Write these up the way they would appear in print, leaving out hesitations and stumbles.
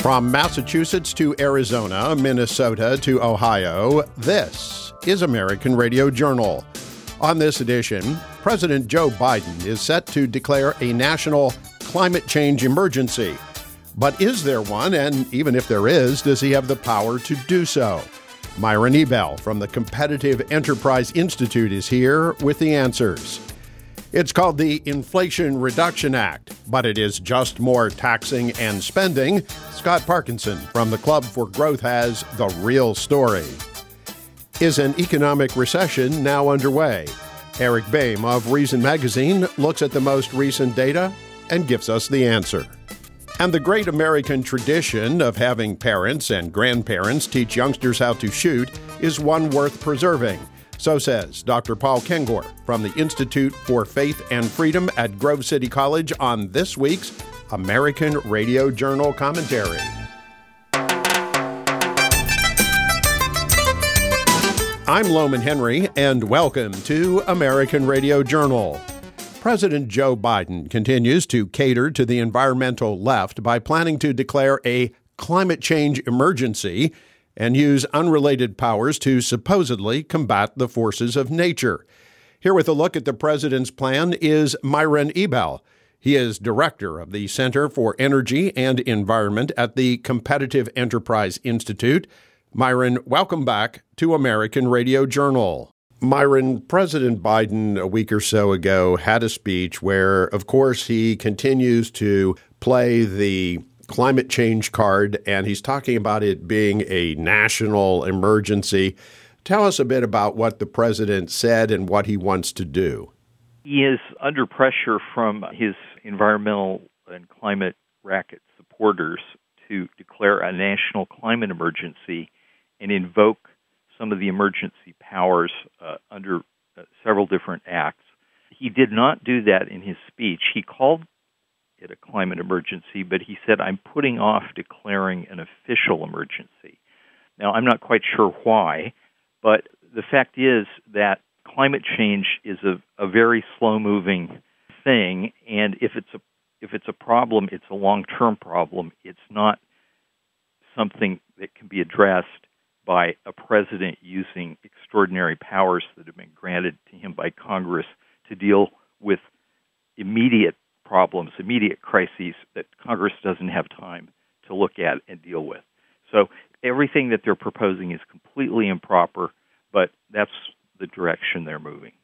From Massachusetts to Arizona, Minnesota to Ohio, this is American Radio Journal. On this edition, President Joe Biden is set to declare a national climate change emergency. But is there one? And even if there is, does he have the power to do so? Myron Ebell from the Competitive Enterprise Institute is here with the answers. It's called the Inflation Reduction Act, but it is just more taxing and spending. Scott Parkinson from the Club for Growth has the real story. Is an economic recession now underway? Eric Boehm of Reason Magazine looks at the most recent data and gives us the answer. And the great American tradition of having parents and grandparents teach youngsters how to shoot is one worth preserving. So says Dr. Paul Kengor from the Institute for Faith and Freedom at Grove City College on this week's American Radio Journal Commentary. I'm Loman Henry, and welcome to American Radio Journal. President Joe Biden continues to cater to the environmental left by planning to declare a climate change emergency and use unrelated powers to supposedly combat the forces of nature. Here with a look at the president's plan is Myron Ebell. He is director of the Center for Energy and Environment at the Competitive Enterprise Institute. Myron, welcome back to American Radio Journal. Myron, President Biden a week or so ago had a speech where, of course, he continues to play the climate change card, and he's talking about it being a national emergency. Tell us a bit about what the president said and what he wants to do. He is under pressure from his environmental and climate racket supporters to declare a national climate emergency and invoke some of the emergency powers under several different acts. He did not do that in his speech. He called it a climate emergency, but he said, I'm putting off declaring an official emergency. Now, I'm not quite sure why, but the fact is that climate change is a very slow-moving thing, and if it's a problem, it's a long-term problem. It's not something that can be addressed by a president using extraordinary powers that have been granted to him by Congress to deal with immediate problems, immediate crises that Congress doesn't have time to look at and deal with. So everything that they're proposing is completely improper, but that's the direction they're moving.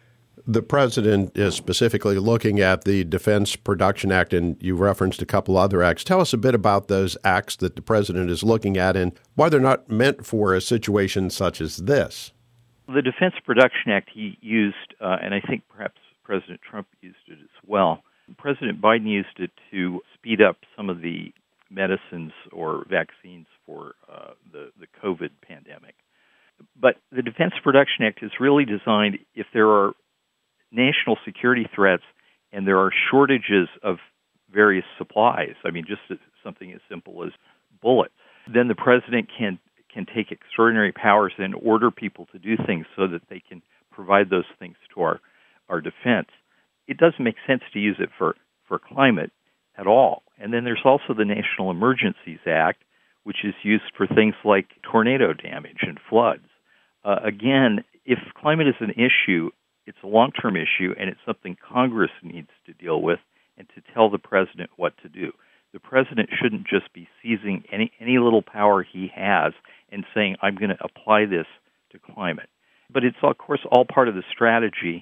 The president is specifically looking at the Defense Production Act, and you referenced a couple other acts. Tell us a bit about those acts that the president is looking at and why they're not meant for a situation such as this. The Defense Production Act he used, and I think perhaps President Trump used it as well. President Biden used it to speed up some of the medicines or vaccines for the COVID pandemic. But the Defense Production Act is really designed if there are national security threats and there are shortages of various supplies, I mean, just something as simple as bullets, then the president can take extraordinary powers and order people to do things so that they can provide those things to our defense. It doesn't make sense to use it for climate at all. And then there's also the National Emergencies Act, which is used for things like tornado damage and floods. Again, if climate is an issue, it's a long-term issue, and it's something Congress needs to deal with and to tell the president what to do. The president shouldn't just be seizing any little power he has and saying, I'm going to apply this to climate. But it's, of course, all part of the strategy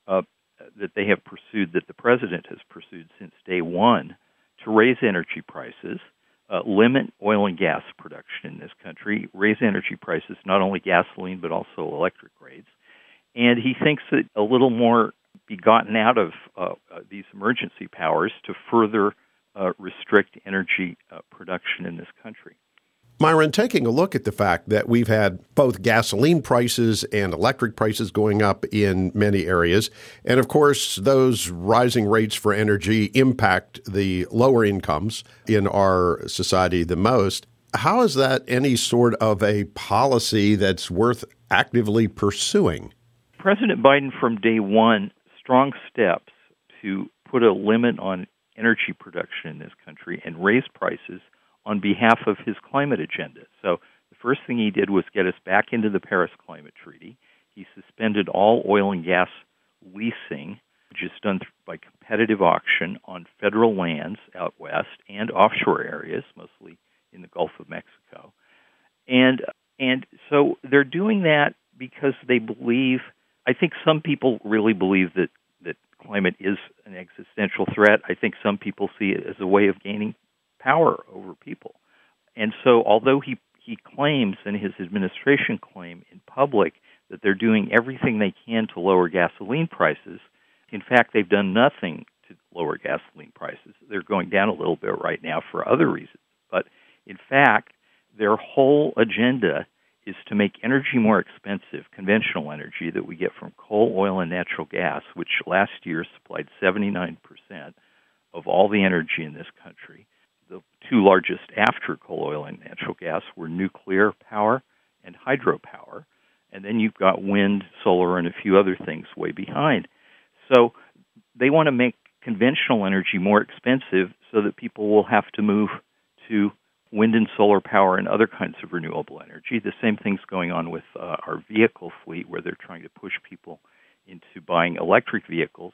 that they have pursued, that the president has pursued since day one, to raise energy prices, limit oil and gas production in this country, raise energy prices, not only gasoline but also electric rates. And he thinks that a little more be gotten out of these emergency powers to further restrict energy production in this country. Myron, taking a look at the fact that we've had both gasoline prices and electric prices going up in many areas, and of course those rising rates for energy impact the lower incomes in our society the most, how is that any sort of a policy that's worth actively pursuing? President Biden from day one, strong steps to put a limit on energy production in this country and raise prices on behalf of his climate agenda. So the first thing he did was get us back into the Paris Climate Treaty. He suspended all oil and gas leasing, which is done by competitive auction on federal lands out west and offshore areas, mostly in the Gulf of Mexico. And so they're doing that because they believe, I think some people really believe that climate is an existential threat. I think some people see it as a way of gaining power over people. And so although he claims, and his administration claim in public, that they're doing everything they can to lower gasoline prices, in fact, they've done nothing to lower gasoline prices. They're going down a little bit right now for other reasons. But in fact, their whole agenda is to make energy more expensive, conventional energy that we get from coal, oil, and natural gas, which last year supplied 79% of all the energy in this country. The two largest after coal, oil, and natural gas were nuclear power and hydropower. And then you've got wind, solar, and a few other things way behind. So they want to make conventional energy more expensive so that people will have to move to wind and solar power and other kinds of renewable energy. The same thing's going on with our vehicle fleet, where they're trying to push people into buying electric vehicles.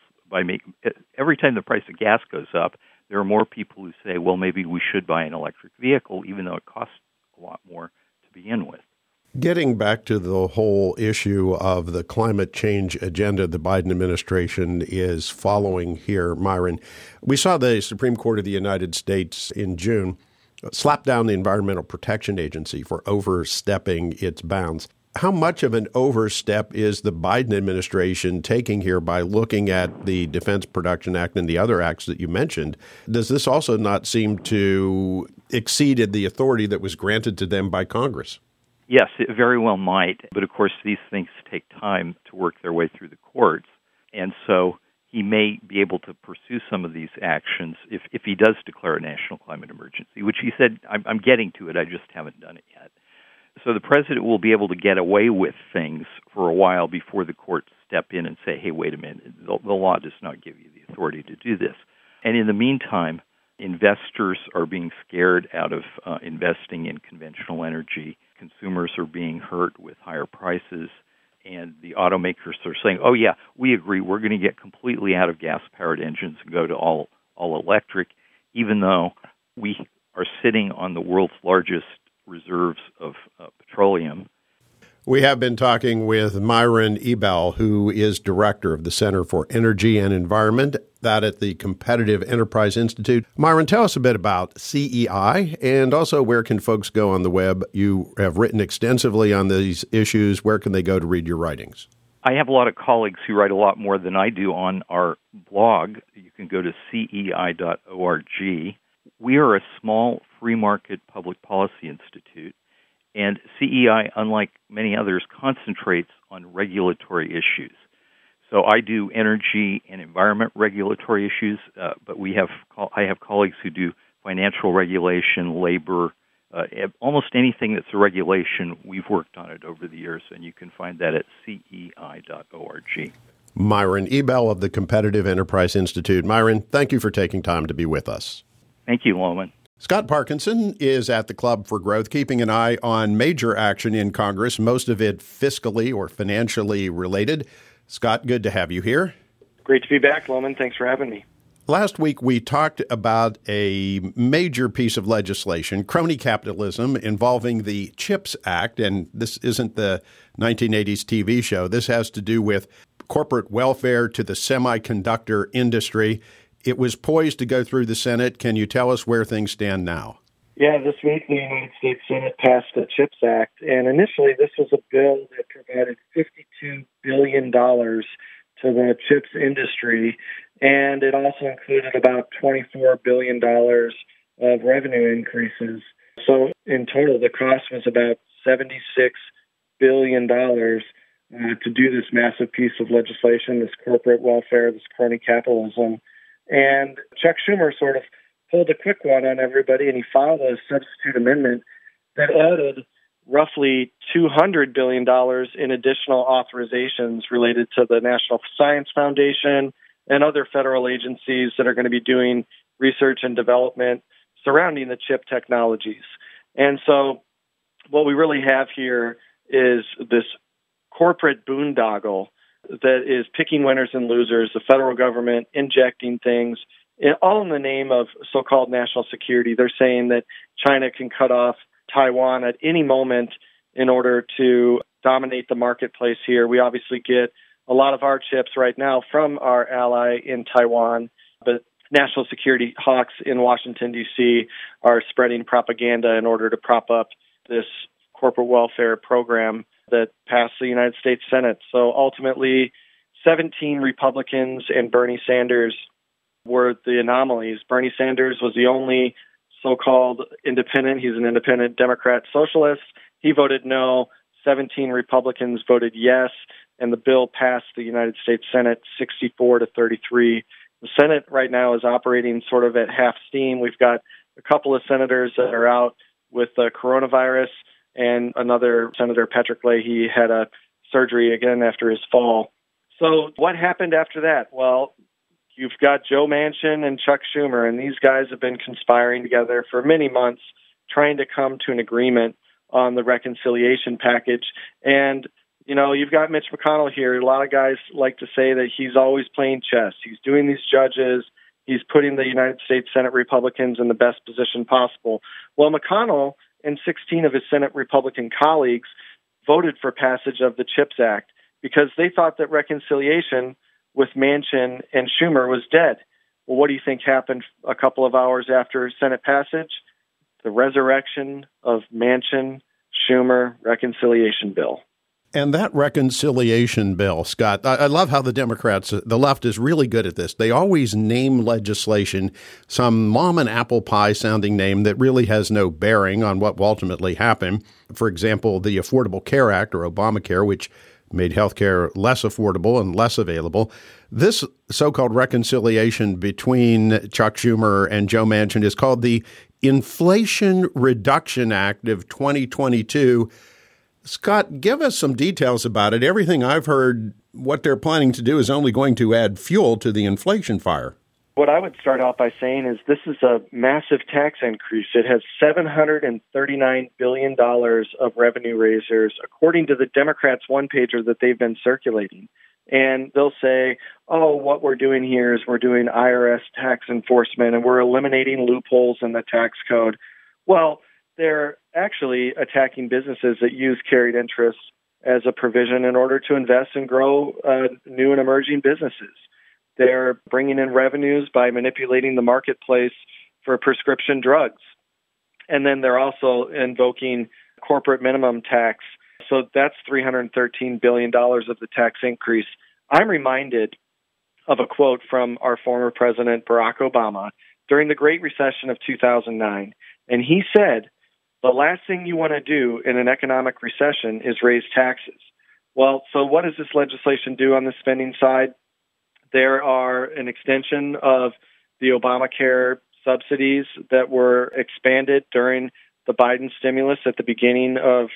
Every time the price of gas goes up, there are more people who say, well, maybe we should buy an electric vehicle, even though it costs a lot more to begin with. Getting back to the whole issue of the climate change agenda the Biden administration is following here, Myron, we saw the Supreme Court of the United States in June slap down the Environmental Protection Agency for overstepping its bounds. How much of an overstep is the Biden administration taking here by looking at the Defense Production Act and the other acts that you mentioned? Does this also not seem to exceed the authority that was granted to them by Congress? Yes, it very well might. But of course, these things take time to work their way through the courts. And so he may be able to pursue some of these actions if he does declare a national climate emergency, which he said, I'm getting to it, I just haven't done it yet. So the president will be able to get away with things for a while before the courts step in and say, hey, wait a minute, the law does not give you the authority to do this. And in the meantime, investors are being scared out of investing in conventional energy. Consumers are being hurt with higher prices. And the automakers are saying, oh, yeah, we agree, we're going to get completely out of gas-powered engines and go to all electric, even though we are sitting on the world's largest reserves of petroleum. We have been talking with Myron Ebell, who is director of the Center for Energy and Environment, that at the Competitive Enterprise Institute. Myron, tell us a bit about CEI, and also where can folks go on the web? You have written extensively on these issues. Where can they go to read your writings? I have a lot of colleagues who write a lot more than I do on our blog. You can go to cei.org. We are a small free market public policy institute, and CEI, unlike many others, concentrates on regulatory issues. So I do energy and environment regulatory issues, but I have colleagues who do financial regulation, labor, almost anything that's a regulation. We've worked on it over the years, and you can find that at cei.org. Myron Ebell of the Competitive Enterprise Institute. Myron, thank you for taking time to be with us. Thank you, Loman. Scott Parkinson is at the Club for Growth, keeping an eye on major action in Congress, most of it fiscally or financially related. Scott, good to have you here. Great to be back, Loman. Thanks for having me. Last week, we talked about a major piece of legislation, crony capitalism, involving the CHIPS Act. And this isn't the 1980s TV show. This has to do with corporate welfare to the semiconductor industry. It was poised to go through the Senate. Can you tell us where things stand now? Yeah, this week the United States Senate passed the CHIPS Act, and initially this was a bill that provided $52 billion to the chips industry, and it also included about $24 billion of revenue increases. So in total, the cost was about $76 billion to do this massive piece of legislation, this corporate welfare, this crony capitalism. And Chuck Schumer sort of pulled a quick one on everybody, and he filed a substitute amendment that added roughly $200 billion in additional authorizations related to the National Science Foundation and other federal agencies that are going to be doing research and development surrounding the chip technologies. And so what we really have here is this corporate boondoggle that is picking winners and losers, the federal government injecting things, all in the name of so-called national security. They're saying that China can cut off Taiwan at any moment in order to dominate the marketplace here. We obviously get a lot of our chips right now from our ally in Taiwan, but national security hawks in Washington, D.C. are spreading propaganda in order to prop up this corporate welfare program that passed the United States Senate. So ultimately, 17 Republicans and Bernie Sanders were the anomalies. Bernie Sanders was the only so-called independent. He's an independent Democrat socialist. He voted no. 17 Republicans voted yes, and the bill passed the United States Senate 64-33. The Senate right now is operating sort of at half steam. We've got a couple of senators that are out with the coronavirus, and another Senator Patrick Leahy had a surgery again after his fall. So what happened after that? Well, you've got Joe Manchin and Chuck Schumer, and these guys have been conspiring together for many months, trying to come to an agreement on the reconciliation package. And, you know, you've got Mitch McConnell here. A lot of guys like to say that he's always playing chess. He's doing these judges. He's putting the United States Senate Republicans in the best position possible. Well, McConnell and 16 of his Senate Republican colleagues voted for passage of the CHIPS Act because they thought that reconciliation with Manchin and Schumer was dead. Well, what do you think happened a couple of hours after Senate passage? The resurrection of Manchin, Schumer reconciliation bill. And that reconciliation bill, Scott, I love how the Democrats, the left is really good at this. They always name legislation some mom and apple pie sounding name that really has no bearing on what will ultimately happen. For example, the Affordable Care Act, or Obamacare, which made health care less affordable and less available. This so-called reconciliation between Chuck Schumer and Joe Manchin is called the Inflation Reduction Act of 2022. Scott, give us some details about it. Everything I've heard, what they're planning to do is only going to add fuel to the inflation fire. What I would start out by saying is this is a massive tax increase. It has $739 billion of revenue raisers, according to the Democrats' one-pager that they've been circulating. And they'll say, oh, what we're doing here is we're doing IRS tax enforcement and we're eliminating loopholes in the tax code. Well, they're actually attacking businesses that use carried interest as a provision in order to invest and grow new and emerging businesses. They're bringing in revenues by manipulating the marketplace for prescription drugs. And then they're also invoking corporate minimum tax. So that's $313 billion of the tax increase. I'm reminded of a quote from our former president, Barack Obama, during the Great Recession of 2009. And he said, the last thing you want to do in an economic recession is raise taxes. Well, so what does this legislation do on the spending side? There are an extension of the Obamacare subsidies that were expanded during the Biden stimulus at the beginning of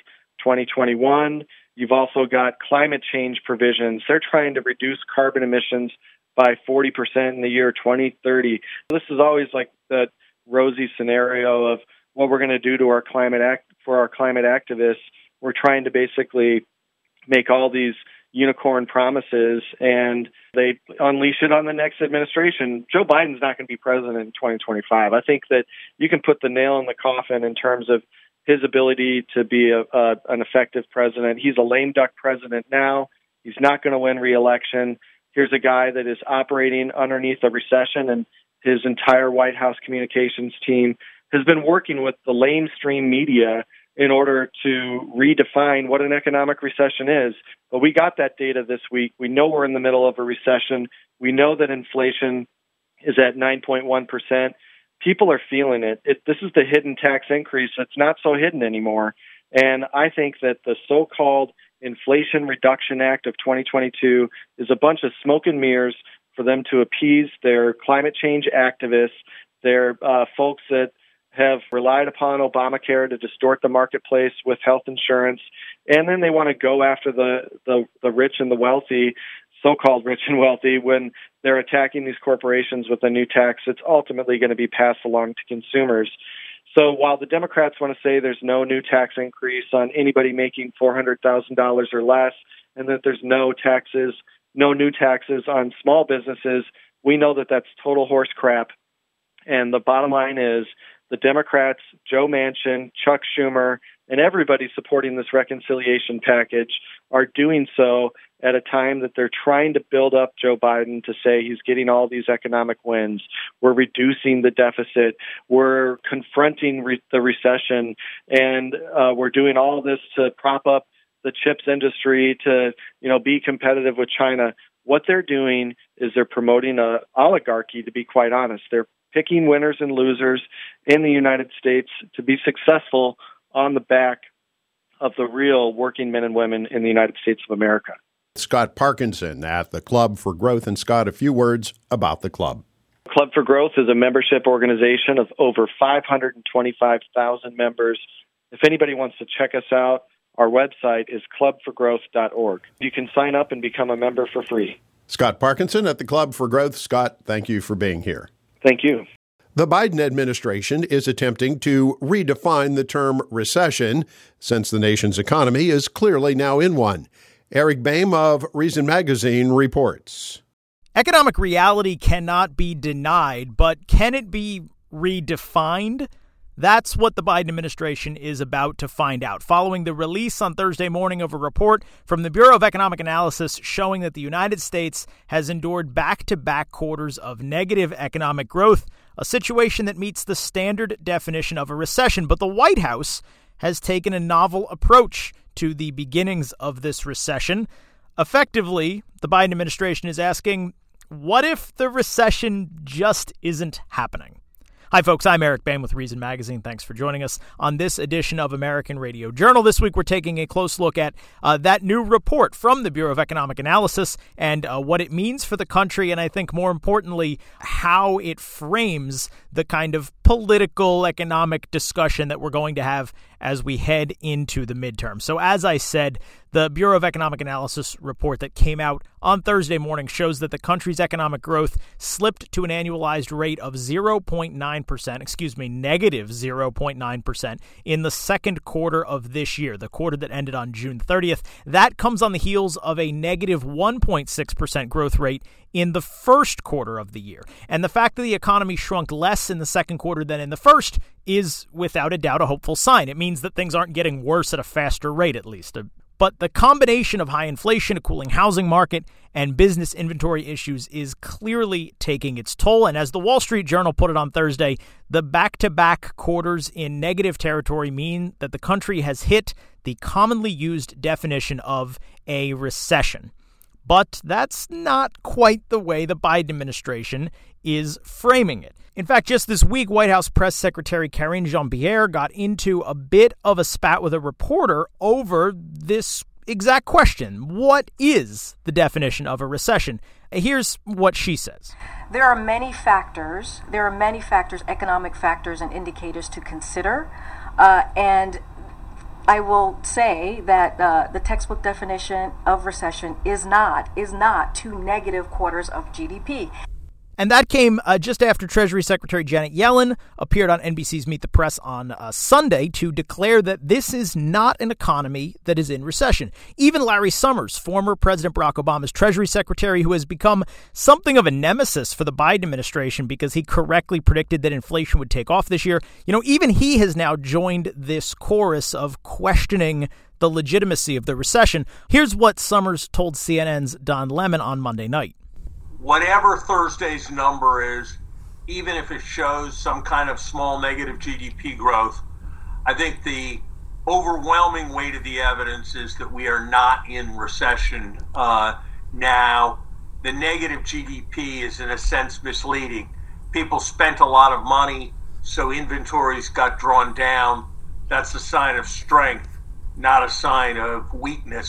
2021. You've also got climate change provisions. They're trying to reduce carbon emissions by 40% in the year 2030. This is always like the rosy scenario of what we're going to do to our climate for our climate activists. We're trying to basically make all these unicorn promises, and they unleash it on the next administration. Joe Biden's not going to be president in 2025. I think that you can put the nail in the coffin in terms of his ability to be an effective president. He's a lame duck president now. He's not going to win re-election. Here's a guy that is operating underneath a recession, and his entire White House communications team has been working with the lamestream media in order to redefine what an economic recession is. But we got that data this week. We know we're in the middle of a recession. We know that inflation is at 9.1%. People are feeling it. This is the hidden tax increase. It's not so hidden anymore. And I think that the so-called Inflation Reduction Act of 2022 is a bunch of smoke and mirrors for them to appease their climate change activists, their folks that have relied upon Obamacare to distort the marketplace with health insurance, and then they want to go after the rich and the wealthy, so-called rich and wealthy, when they're attacking these corporations with a new tax, it's ultimately going to be passed along to consumers. So while the Democrats want to say there's no new tax increase on anybody making $400,000 or less, and that there's no new taxes on small businesses, we know that that's total horse crap. And the bottom line is the Democrats, Joe Manchin, Chuck Schumer, and everybody supporting this reconciliation package are doing so at a time that they're trying to build up Joe Biden to say he's getting all these economic wins. We're reducing the deficit. We're confronting the recession. And we're doing all this to prop up the chips industry to, be competitive with China. What they're doing is they're promoting an oligarchy, to be quite honest. They're picking winners and losers in the United States to be successful on the back of the real working men and women in the United States of America. Scott Parkinson at the Club for Growth. And Scott, a few words about the club. Club for Growth is a membership organization of over 525,000 members. If anybody wants to check us out, our website is clubforgrowth.org. You can sign up and become a member for free. Scott Parkinson at the Club for Growth. Scott, thank you for being here. Thank you. The Biden administration is attempting to redefine the term recession, since the nation's economy is clearly now in one. Eric Boehm of Reason Magazine reports. Economic reality cannot be denied, but can it be redefined? That's what the Biden administration is about to find out, following the release on Thursday morning of a report from the Bureau of Economic Analysis showing that the United States has endured back-to-back quarters of negative economic growth, a situation that meets the standard definition of a recession. But the White House has taken a novel approach to the beginnings of this recession. Effectively, the Biden administration is asking, what if the recession just isn't happening? Hi, folks. I'm Eric Boehm with Reason Magazine. Thanks for joining us on this edition of American Radio Journal. This week, we're taking a close look at that new report from the Bureau of Economic Analysis and what it means for the country, and I think more importantly, how it frames the kind of political economic discussion that we're going to have as we head into the midterm. So as I said, the Bureau of Economic Analysis report that came out on Thursday morning shows that the country's economic growth slipped to an annualized rate of negative 0.9% in the second quarter of this year, the quarter that ended on June 30th. That comes on the heels of a negative 1.6% growth rate in the first quarter of the year. And the fact that the economy shrunk less in the second quarter than in the first is without a doubt a hopeful sign. It means that things aren't getting worse at a faster rate, at least. But the combination of high inflation, a cooling housing market, and business inventory issues is clearly taking its toll. And as the Wall Street Journal put it on Thursday, the back-to-back quarters in negative territory mean that the country has hit the commonly used definition of a recession. But that's not quite the way the Biden administration is framing it. In fact, just this week, White House Press Secretary Karine Jean-Pierre got into a bit of a spat with a reporter over this exact question. What is the definition of a recession? Here's what she says. There are many factors, economic factors and indicators to consider. And I will say that the textbook definition of recession is not 2 negative quarters of GDP. And that came just after Treasury Secretary Janet Yellen appeared on NBC's Meet the Press on Sunday to declare that this is not an economy that is in recession. Even Larry Summers, former President Barack Obama's Treasury Secretary, who has become something of a nemesis for the Biden administration because he correctly predicted that inflation would take off this year, even he has now joined this chorus of questioning the legitimacy of the recession. Here's what Summers told CNN's Don Lemon on Monday night. Whatever Thursday's number is, even if it shows some kind of small negative GDP growth, I think the overwhelming weight of the evidence is that we are not in recession now. The negative GDP is in a sense misleading. People spent a lot of money, so inventories got drawn down. That's a sign of strength, not a sign of weakness.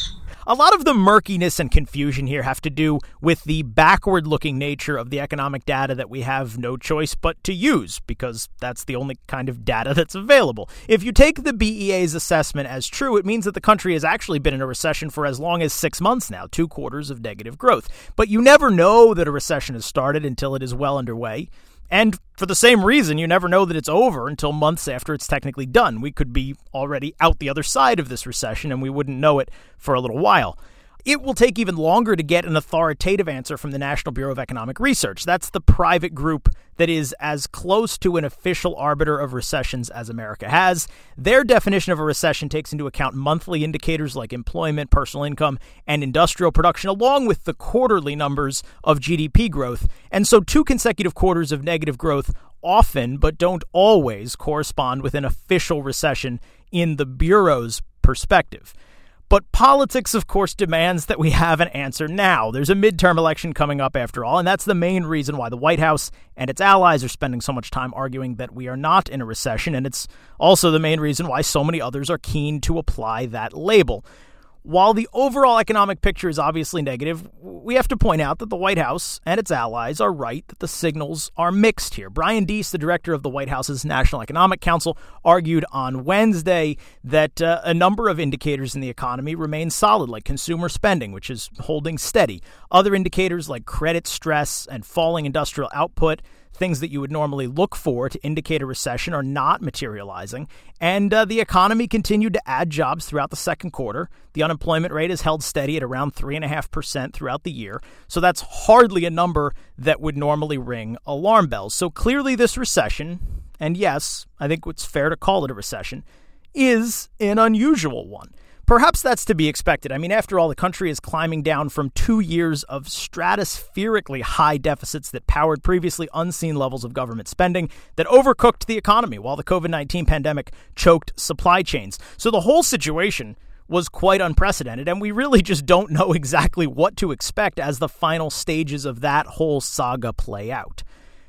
A lot of the murkiness and confusion here have to do with the backward-looking nature of the economic data that we have no choice but to use, because that's the only kind of data that's available. If you take the BEA's assessment as true, it means that the country has actually been in a recession for as long as 6 months now, 2 quarters of negative growth. But you never know that a recession has started until it is well underway. And for the same reason, you never know that it's over until months after it's technically done. We could be already out the other side of this recession, and we wouldn't know it for a little while. It will take even longer to get an authoritative answer from the National Bureau of Economic Research. That's the private group that is as close to an official arbiter of recessions as America has. Their definition of a recession takes into account monthly indicators like employment, personal income, and industrial production, along with the quarterly numbers of GDP growth. And so 2 consecutive quarters of negative growth often, but don't always, correspond with an official recession in the Bureau's perspective. But politics, of course, demands that we have an answer now. There's a midterm election coming up after all, and that's the main reason why the White House and its allies are spending so much time arguing that we are not in a recession, and it's also the main reason why so many others are keen to apply that label. While the overall economic picture is obviously negative, we have to point out that the White House and its allies are right that the signals are mixed here. Brian Deese, the director of the White House's National Economic Council, argued on Wednesday that a number of indicators in the economy remain solid, like consumer spending, which is holding steady. Other indicators like credit stress and falling industrial output, things that you would normally look for to indicate a recession, are not materializing. And the economy continued to add jobs throughout the second quarter. The unemployment rate has held steady at around 3.5% throughout the year. So that's hardly a number that would normally ring alarm bells. So clearly this recession, and yes, I think it's fair to call it a recession, is an unusual one. Perhaps that's to be expected. I mean, after all, the country is climbing down from 2 years of stratospherically high deficits that powered previously unseen levels of government spending that overcooked the economy while the COVID-19 pandemic choked supply chains. So the whole situation was quite unprecedented, and we really just don't know exactly what to expect as the final stages of that whole saga play out.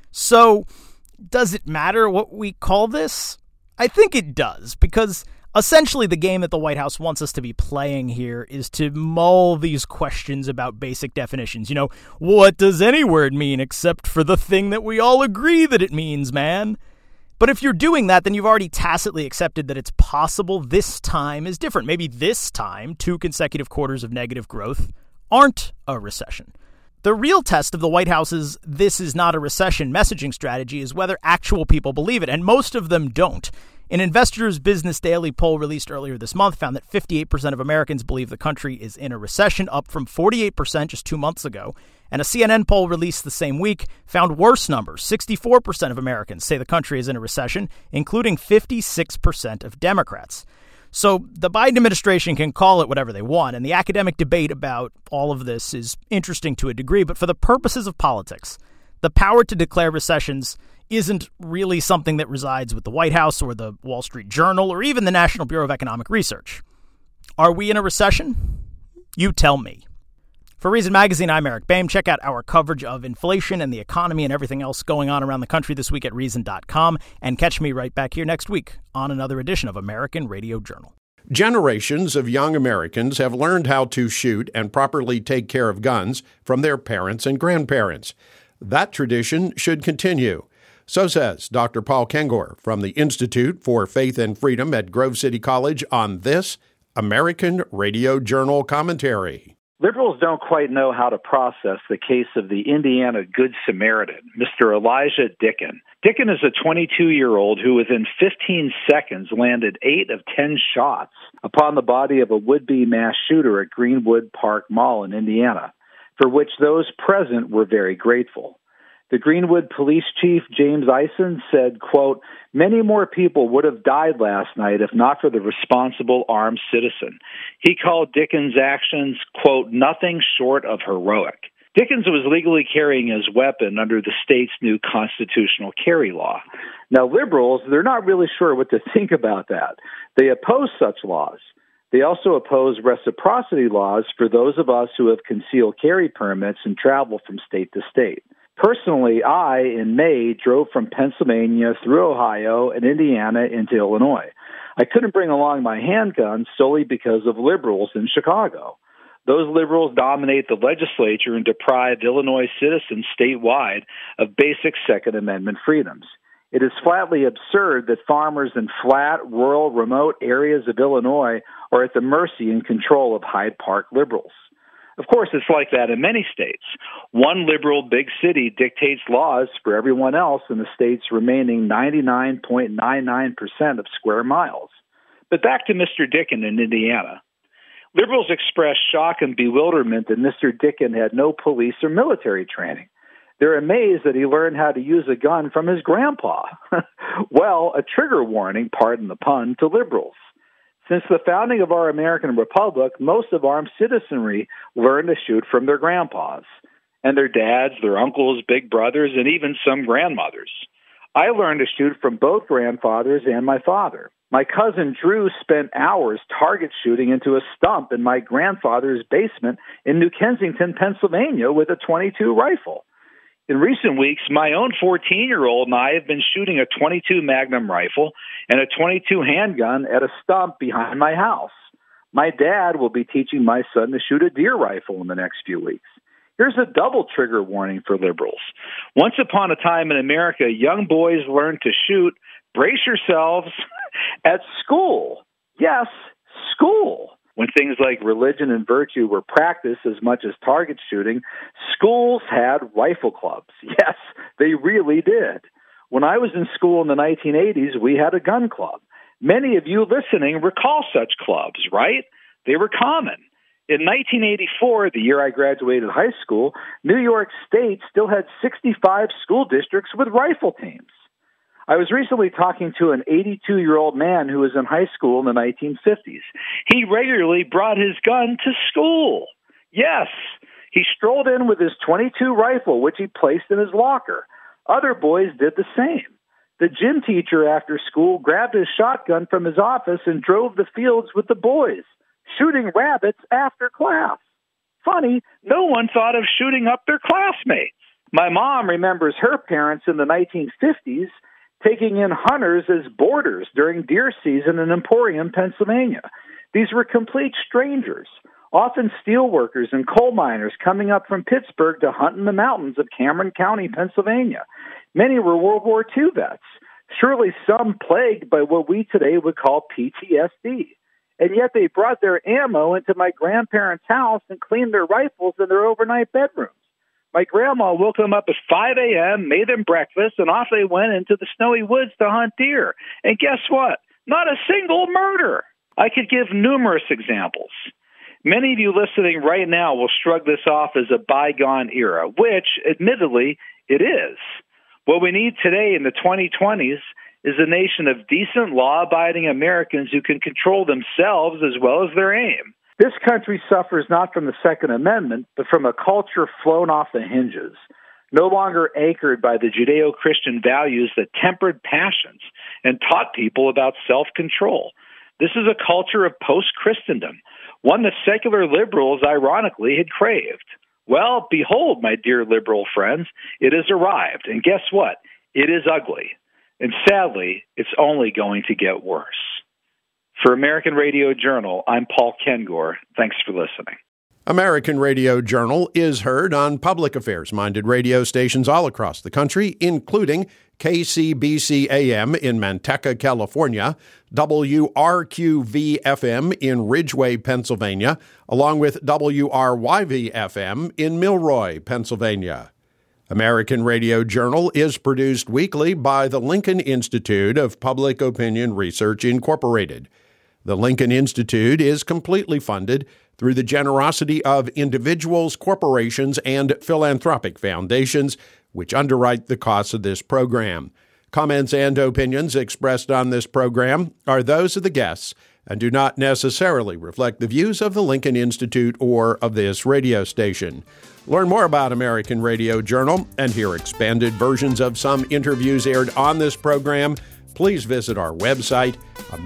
So, does it matter what we call this? I think it does, because essentially, the game that the White House wants us to be playing here is to mull these questions about basic definitions. You know, what does any word mean except for the thing that we all agree that it means, man? But if you're doing that, then you've already tacitly accepted that it's possible this time is different. Maybe this time, 2 consecutive quarters of negative growth aren't a recession. The real test of the White House's "this is not a recession" messaging strategy is whether actual people believe it, and most of them don't. An Investors Business Daily poll released earlier this month found that 58% of Americans believe the country is in a recession, up from 48% just 2 months ago. And a CNN poll released the same week found worse numbers. 64% of Americans say the country is in a recession, including 56% of Democrats. So the Biden administration can call it whatever they want, and the academic debate about all of this is interesting to a degree, but for the purposes of politics, the power to declare recessions isn't really something that resides with the White House or the Wall Street Journal or even the National Bureau of Economic Research. Are we in a recession? You tell me. For Reason Magazine, I'm Eric Boehm. Check out our coverage of inflation and the economy and everything else going on around the country this week at Reason.com, and catch me right back here next week on another edition of American Radio Journal. Generations of young Americans have learned how to shoot and properly take care of guns from their parents and grandparents. That tradition should continue. So says Dr. Paul Kengor from the Institute for Faith and Freedom at Grove City College on this American Radio Journal commentary. Liberals don't quite know how to process the case of the Indiana Good Samaritan, Mr. Elijah Dicken. Dicken is a 22-year-old who within 15 seconds landed 8 of 10 shots upon the body of a would-be mass shooter at Greenwood Park Mall in Indiana, for which those present were very grateful. The Greenwood Police Chief, James Eisen, said, quote, "Many more people would have died last night if not for the responsible armed citizen." He called Dickens' actions, quote, "nothing short of heroic." Dickens was legally carrying his weapon under the state's new constitutional carry law. Now, liberals, they're not really sure what to think about that. They oppose such laws. They also oppose reciprocity laws for those of us who have concealed carry permits and travel from state to state. Personally, I, in May, drove from Pennsylvania through Ohio and Indiana into Illinois. I couldn't bring along my handgun solely because of liberals in Chicago. Those liberals dominate the legislature and deprive Illinois citizens statewide of basic Second Amendment freedoms. It is flatly absurd that farmers in flat, rural, remote areas of Illinois are at the mercy and control of Hyde Park liberals. Of course, it's like that in many states. One liberal big city dictates laws for everyone else in the state's remaining 99.99% of square miles. But back to Mr. Dicken in Indiana. Liberals expressed shock and bewilderment that Mr. Dicken had no police or military training. They're amazed that he learned how to use a gun from his grandpa. Well, a trigger warning, pardon the pun, to liberals. Since the founding of our American Republic, most of armed citizenry learned to shoot from their grandpas, and their dads, their uncles, big brothers, and even some grandmothers. I learned to shoot from both grandfathers and my father. My cousin Drew spent hours target shooting into a stump in my grandfather's basement in New Kensington, Pennsylvania, with a .22 rifle. In recent weeks, my own 14-year-old and I have been shooting a .22 Magnum rifle and a .22 handgun at a stump behind my house. My dad will be teaching my son to shoot a deer rifle in the next few weeks. Here's a double trigger warning for liberals. Once upon a time in America, young boys learned to shoot, brace yourselves, at school. Yes, school. When things like religion and virtue were practiced as much as target shooting, schools had rifle clubs. Yes, they really did. When I was in school in the 1980s, we had a gun club. Many of you listening recall such clubs, right? They were common. In 1984, the year I graduated high school, New York State still had 65 school districts with rifle teams. I was recently talking to an 82-year-old man who was in high school in the 1950s. He regularly brought his gun to school. Yes, he strolled in with his .22 rifle, which he placed in his locker. Other boys did the same. The gym teacher after school grabbed his shotgun from his office and drove the fields with the boys, shooting rabbits after class. Funny, no one thought of shooting up their classmates. My mom remembers her parents in the 1950s taking in hunters as boarders during deer season in Emporium, Pennsylvania. These were complete strangers, often steel workers and coal miners coming up from Pittsburgh to hunt in the mountains of Cameron County, Pennsylvania. Many were World War II vets, surely some plagued by what we today would call PTSD. And yet they brought their ammo into my grandparents' house and cleaned their rifles in their overnight bedrooms. My grandma woke them up at 5 a.m., made them breakfast, and off they went into the snowy woods to hunt deer. And guess what? Not a single murder. I could give numerous examples. Many of you listening right now will shrug this off as a bygone era, which, admittedly, it is. What we need today in the 2020s is a nation of decent, law-abiding Americans who can control themselves as well as their aim. This country suffers not from the Second Amendment, but from a culture flown off the hinges, no longer anchored by the Judeo-Christian values that tempered passions and taught people about self-control. This is a culture of post-Christendom, one that secular liberals, ironically, had craved. Well, behold, my dear liberal friends, it has arrived. And guess what? It is ugly. And sadly, it's only going to get worse. For American Radio Journal, I'm Paul Kengor. Thanks for listening. American Radio Journal is heard on public affairs-minded radio stations all across the country, including KCBC-AM in Manteca, California, WRQV-FM in Ridgeway, Pennsylvania, along with WRYV-FM in Milroy, Pennsylvania. American Radio Journal is produced weekly by the Lincoln Institute of Public Opinion Research, Incorporated. The Lincoln Institute is completely funded through the generosity of individuals, corporations, and philanthropic foundations, which underwrite the costs of this program. Comments and opinions expressed on this program are those of the guests and do not necessarily reflect the views of the Lincoln Institute or of this radio station. Learn more about American Radio Journal and hear expanded versions of some interviews aired on this program. Please visit our website,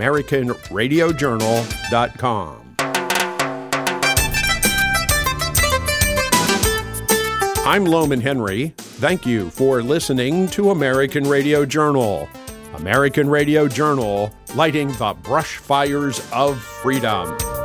AmericanRadioJournal.com. I'm Loman Henry. Thank you for listening to American Radio Journal. American Radio Journal, lighting the brush fires of freedom.